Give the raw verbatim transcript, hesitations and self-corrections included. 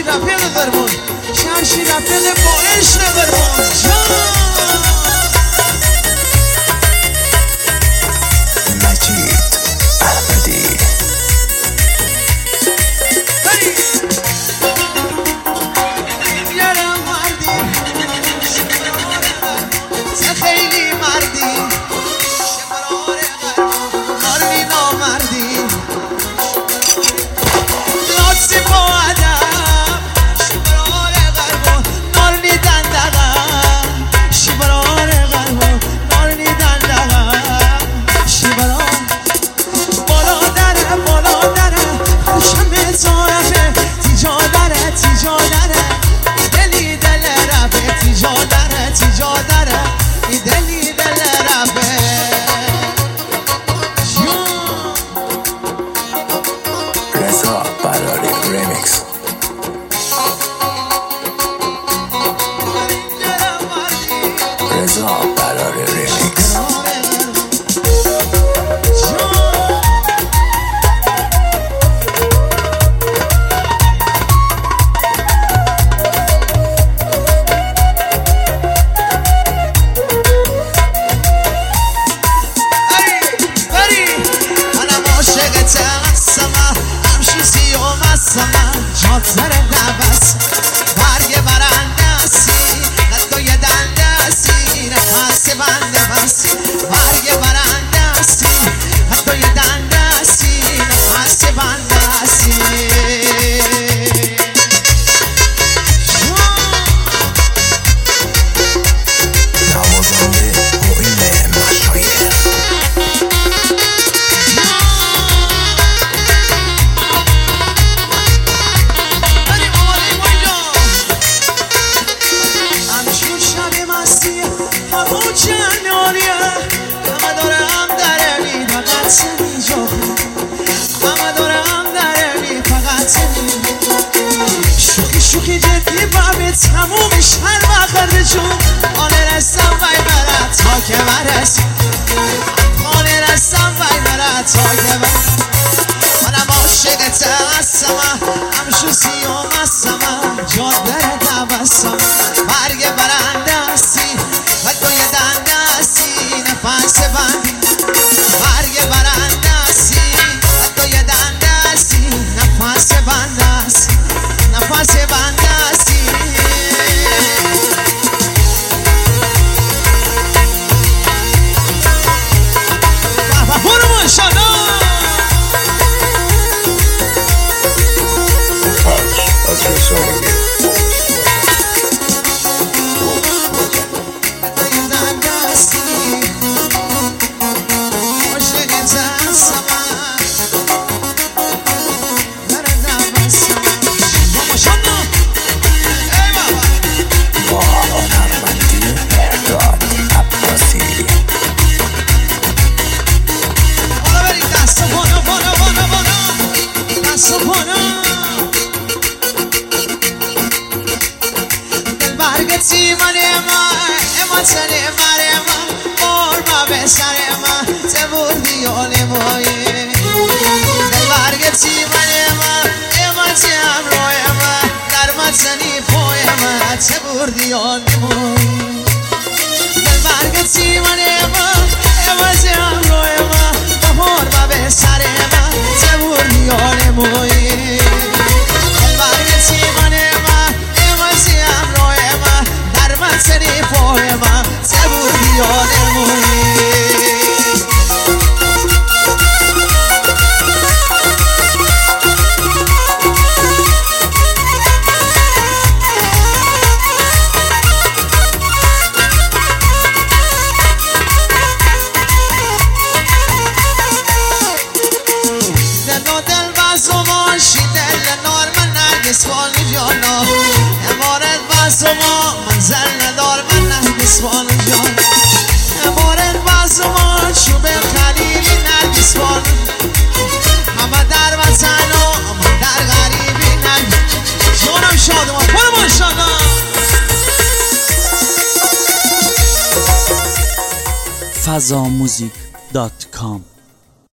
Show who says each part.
Speaker 1: رفیق قربون، شمشیر رفیق با عشق قربون جان.
Speaker 2: مجید احمدی
Speaker 1: یارم مردی خیلی مردی شمرار قربون نارمی نامردی لاتسی با ادم شمرار قربون نارمی دندقم شمرار قربون نارمی دندقم شمرار بالا دره بالا دره خوشم طرفه تیجا دره تیجا دره دلی دل رفه تیجا دره تیجا دره دلی دل رفه
Speaker 2: رضا براری ریمیکس رضا براری ریمیکس
Speaker 1: سر نفس برگ برنده سی نتوی دنده سی نفس بنده بس برگ برنده سی نتوی دنده سی نفس بنده سی
Speaker 2: نوازنده معین مشایر
Speaker 1: شوخی جدی بابت تمومش هر وقت رجوم آنه رستم وی برد تا که برس آنه رستم وی برد تا که برس منم عاشقت هستم همشو سیام هستم جادر تبستم برگ برنده هستی و توی دنده هستی نفس بندی برگ برنده هستی و توی دنده هستی نفس بنده هستی نفس بنده هستی بابا برو ماشاءالله
Speaker 2: از رسانه برگتی من ما اما تنی من ما قربا به سر ما تبوردی آل مایی دل برگتی من ما اما تیم روی ما در متنی پای ما تبوردی آل مایی دل برگتی من ما اما تیم روی ما قربا به سر ما تبوردی آل مایی دل برگتی من ما اما تیم روی ما در متنی پای ما تبوردی آل مایی اسفال جانا امارت بازما منزل ندار من نرگس بال جان امارت بازما شوب خلیلی نرگس بال همه در وطن و همه در غریبی نرگس جانم شادمان برو ماشاءالله
Speaker 3: فضاموزیک دات کام